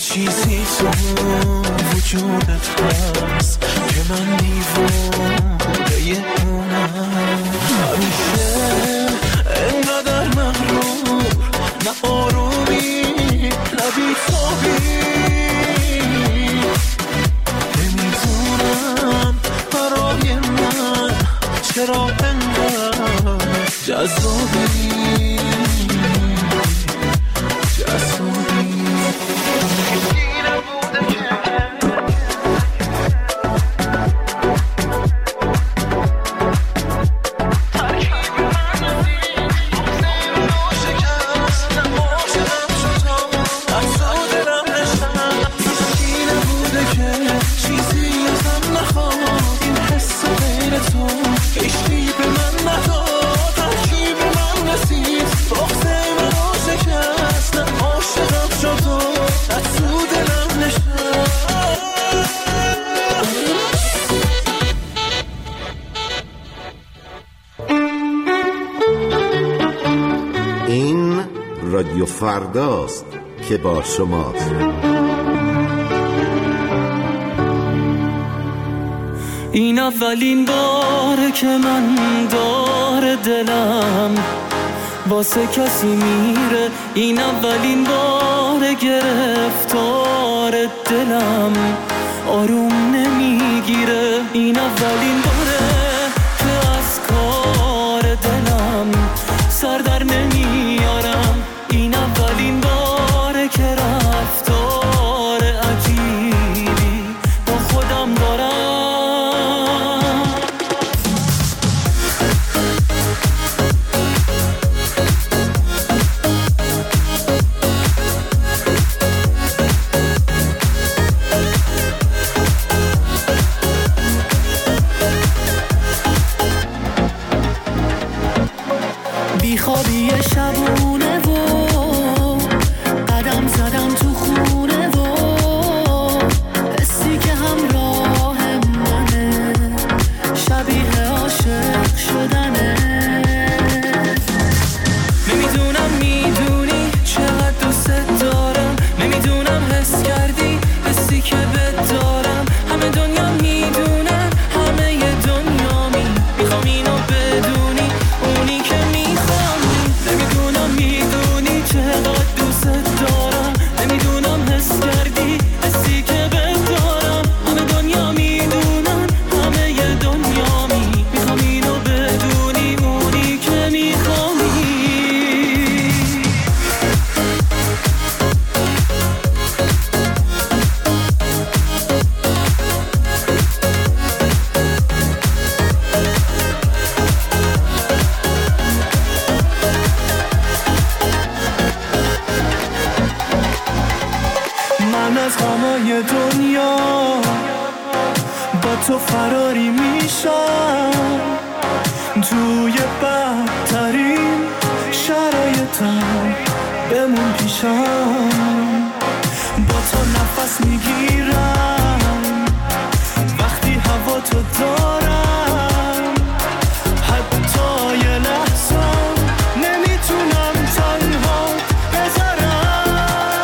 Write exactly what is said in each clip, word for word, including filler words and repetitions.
چیزی تو وجودت هست که من دیوانه اونم. همیشه انقدر مغرور، نه آرومی نه بی‌تابی. نمیدونم برای من چرا انقدر جذابی جذابی. رادیو فرداست که با شماست. این اولین باره که من داره دلم واسه کسی میره. این اولین باره گرفتار دلم آروم نمیگیره. این اولین باره که از کار دلم سر در نمیارم. این اولین باره که رفتار عجیبی با خودم دارم. بیخوابی شبونه و قدم زدم تو خونه و حسی که همراه منه شبیه عاشق شدنه. نمیدونم میدونی چقدر دوست دارم، نمیدونم حس کردی حسی که بهت دارم. همه دنیا میدونن، همه ی دنیامی، میخوام اینو بدونی اونی که میخوام. نمیدونم میدونی چقدر دوست دارم، نمیدونم حس کردی حسی که بهت دارم. همه دنیا میدونن، همه ی دنیامی، میخوام اینو بدونی اونی که میخوام. من از غمای دنیا با تو فراری میشم، توی بدترین شرایطم بمون پیشم. با تو نفس میگیرم وقتی هوا تو دارم، حتی یه لحظه نمیتونم تنها بذارم.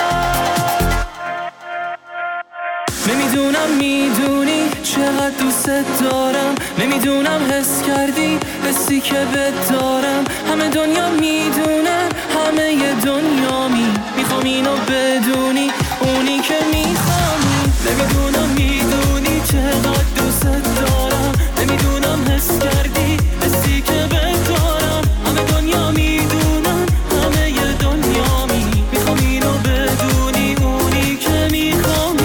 نمیدونم میدونی چقدر دوست دارم، نمیدونم حس کردی حسی که بهت دارم. همه دنیا میدونن، همه ی دنیامی، میخوام اینو بدونی اونی که میخوام. نمیدونم میدونی چقدر دوست دارم، نمیدونم حس کردی حسی که بهت دارم. همه دنیا میدونن، همه ی دنیامی، میخوام اینو بدونی اونی که میخوام.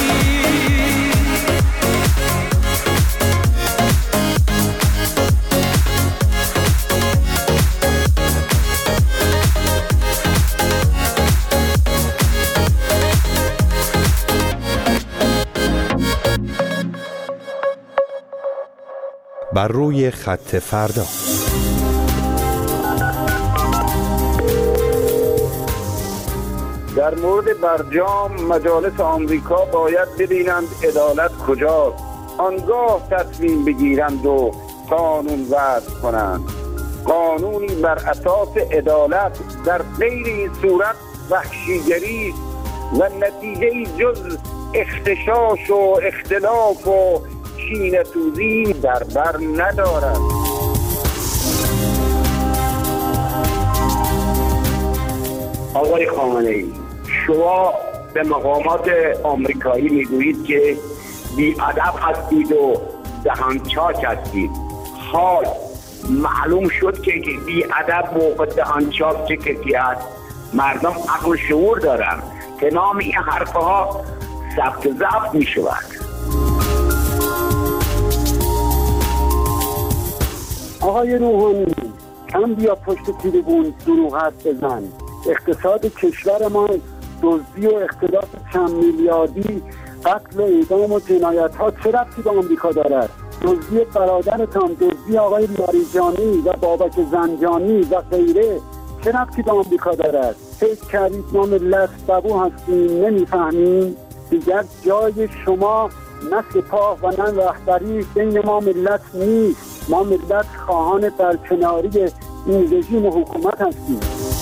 بر روی خط فردا. در مورد برجام مجالس آمریکا باید ببینند عدالت کجاست، آنگاه تصمیم بگیرند و قانون وضع کنند. قانونی بر اساس عدالت در غیر این صورت وحشیگری و نتیجه جز اختشاش و اختلاف و کینه‌توزی در بر ندارد. آقای خامنه‌ای، شما به مقامات آمریکایی میگویید که بی‌ادب هستید و دهانچاک هستید. حال معلوم شد که بی‌ادب و دهانچاک چه کسی است. مردم عقل و شعور دارن. تمام این حرفها ثبت ضبط می شود. آقای روحانی، کم بیا پشت تریبون دروغ حرف بزن. اقتصاد کشور ما دزدی و اختلاف چند میلیاردی، قتل و اعدام و جنایت ها چه ربطی به آمریکا دارد؟ دزدی برادرتان، دزدی آقای لاریجانی و بابک زنجانی و غیره چه ربطی به آمریکا دارد؟ فکر کردید ما ملت ببو هستیم نمیفهمیم؟ دیگر جای شما نه سپاه و نه رهبری بین ما ملت نیست. ما ملت خواهان برکناری این رژیم و حکومت هستیم.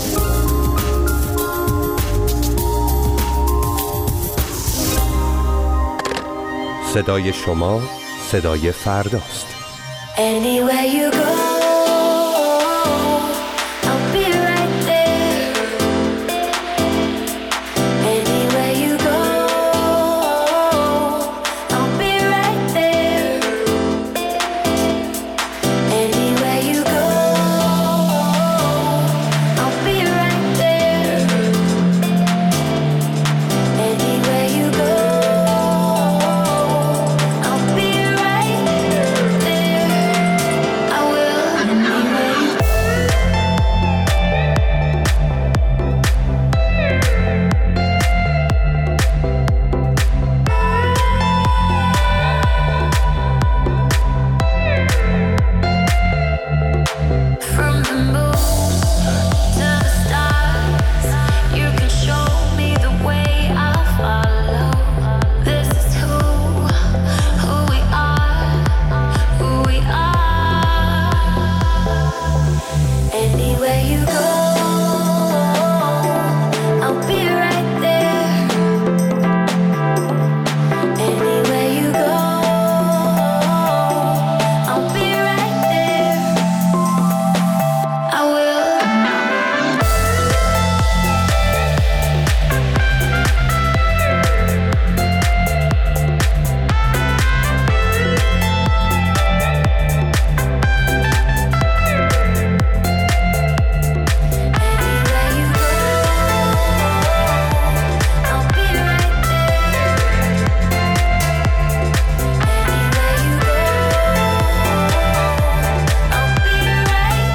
صدای شما صدای فرداست. Anywhere you go, I'll be right there. Anywhere you go, I'll be right there. Anywhere you go, I'll be right there. Anywhere you go, I'll be right there. I will. Anywhere you go. From the moon to the stars, you can show me the way. I'll follow. This is who, who we are, who we are. Anywhere you go, I'll be right there. Anywhere you go, I'll be right there. I will. Anywhere you go, I'll be right there. Anywhere you go, I'll be right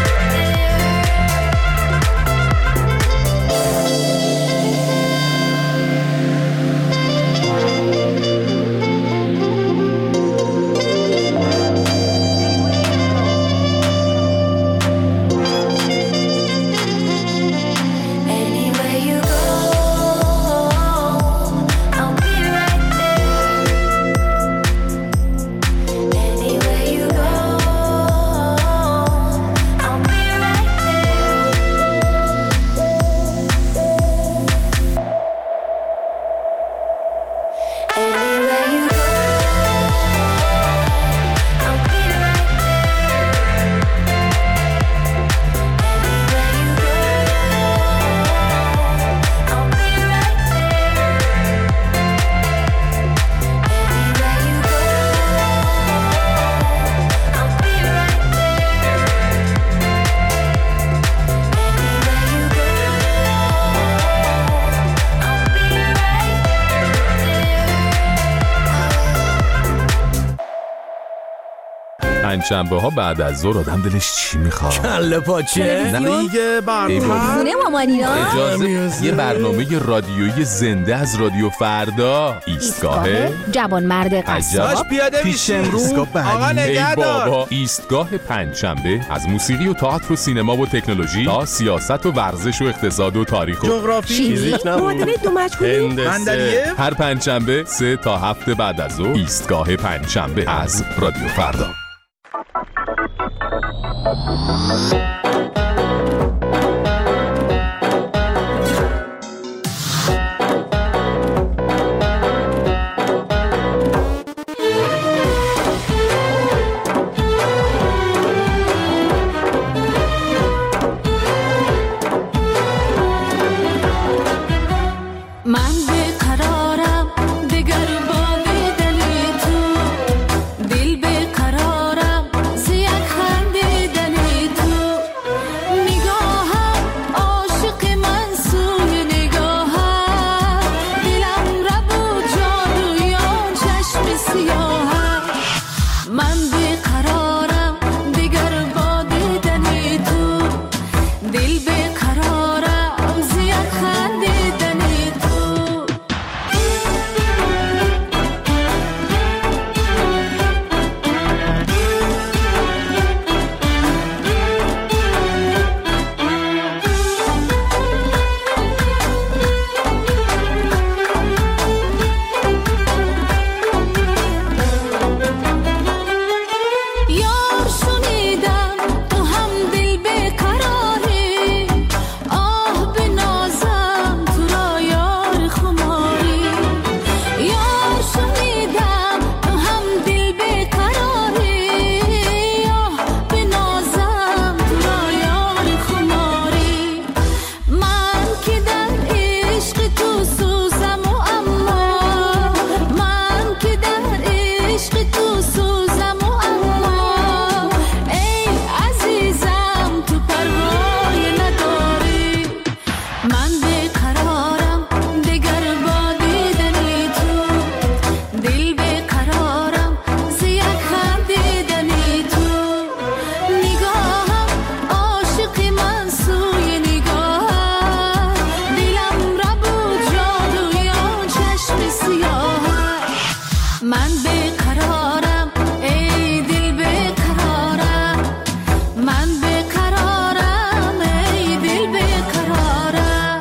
Anywhere you go, I'll be right there. Anywhere you go, I'll be right there. Anywhere you go, I'll be right پنجشنبه ها بعد از ظهر آدم دلش چی میخواد؟ کله پاچه نه دیگه برنامه خونه مامانینا. اجازه یه برنامه رادیویی زنده از رادیو فردا. ایستگاه جوان مرد قصاب. باش پیاده پیش میشیم امرو آقا ای نگهدار. بابا. ایستگاه پنجشنبه از موسیقی و تئاتر و سینما و تکنولوژی تا سیاست و ورزش و اقتصاد و تاریخ و جغرافی چیزی؟ معادله دو مجهولی. مندلیه هر پنجشنبه سه تا هفت بعد از ظهر. ایستگاه پنجشنبه از رادیو فردا. من بیقرارم ای دل بیقرارم، من بیقرارم ای دل بیقرارم.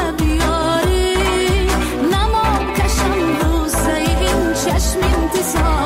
This